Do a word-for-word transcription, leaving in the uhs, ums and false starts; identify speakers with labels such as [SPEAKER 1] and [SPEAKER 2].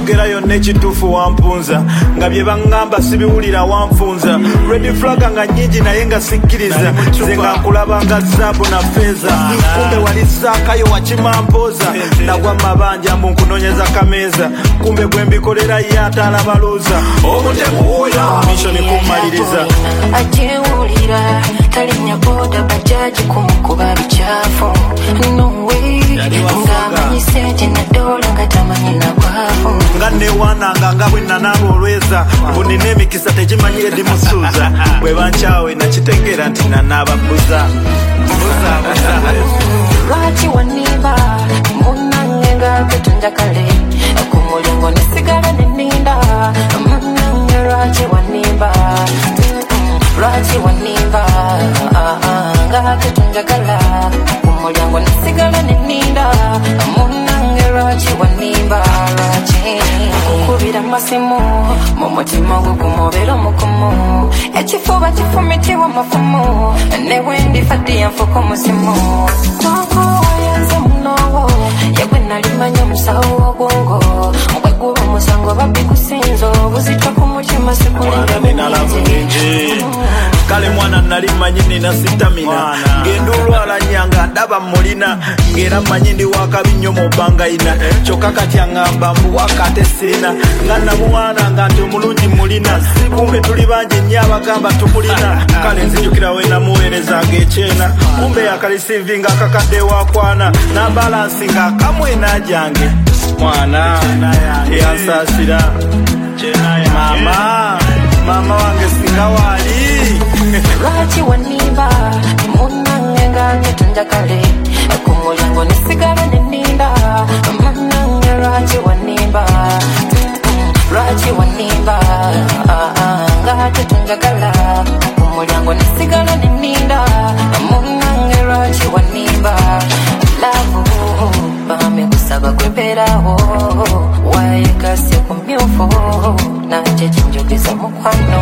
[SPEAKER 1] byogerayo n'ekituufu wampunza nga bye baŋŋamba sibiwulira wamfunza red flag nga nnyingi naye nga sikkiriza nze nga nkulaba nga zaabu na feeza kumbe wali saakayo wakimampoza nagwa mabanja mbu nkunoonyeza kameeza kumbe bwe mbikolera ye atalabaluuza omutemu oyo misho nikummaliriza
[SPEAKER 2] ajeewulira talinya boda bajaji kumukuba bikyafu no way ngamanyi sente na dola nga tamanyi na bwavu
[SPEAKER 1] nga newananga nga bwe nanaaba olweza mbu nina emikisa tegimanyire dimusuuza bwe bankyawe nakitegeera nti nanaaba buza
[SPEAKER 2] lwaki waniba munange nga ketonda kale ku mulingo nesigala neninda munange lwaki waniba lwaki waniba nga ketonda kala ku mulingo nesigala neninda munange lwaki waniba lwaki kukubira amasimu mu mutima gwo kumubera omukumu ekifuba kifumitiwa amafumu newendifadde yanfuka omuzimu twakoyanze munowo yegwe nalimanya omusawo wobwongo bweguba omusango babikusinza obuzitwa ku mutima
[SPEAKER 1] sikulindabuningi kale mwana nali manyi nina sitamina ngenda olwala nyanga ndaba mulina ngera manyi ndi wakabi nnyo mu bbangayina kyokka kati aŋŋamba mbu wakate sirina nga namuwaana nga nti omulungi mulina kumbe tuli bangi nnyo abagamba tumulina kale nzijukira we namuweerezanga ekyena kumbe yakalisivi nga akakadde wakwana na balansi nga akamwena jange mwana yansaasira mama mama wange singa waali
[SPEAKER 2] lwaki waniba munange nga ketonda kale ku mulingo nesigala neninda munange lwaki waniba lwaki waniba nga ketonda kala ku mulingo nesigala neninda munange lwaki waniba lavu bame kusaba kweberaho wayekase ku myufu nanje kinjogeza mukwano